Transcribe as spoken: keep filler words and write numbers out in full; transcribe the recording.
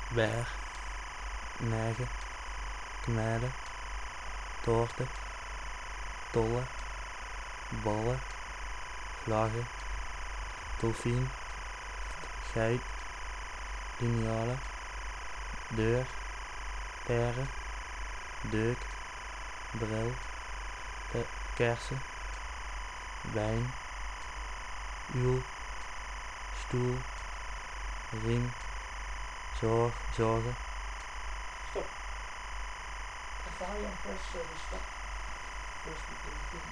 Beer, negen, knijden, toorten, tollen, ballen, vlaggen, dolfijn, geit, linealen, deur, peren, deuk, bril, pe- kersen, wijn, uil, stoel, riem, zorg, zorgen. Stop. Italian press uh, the stop. First we do the thing.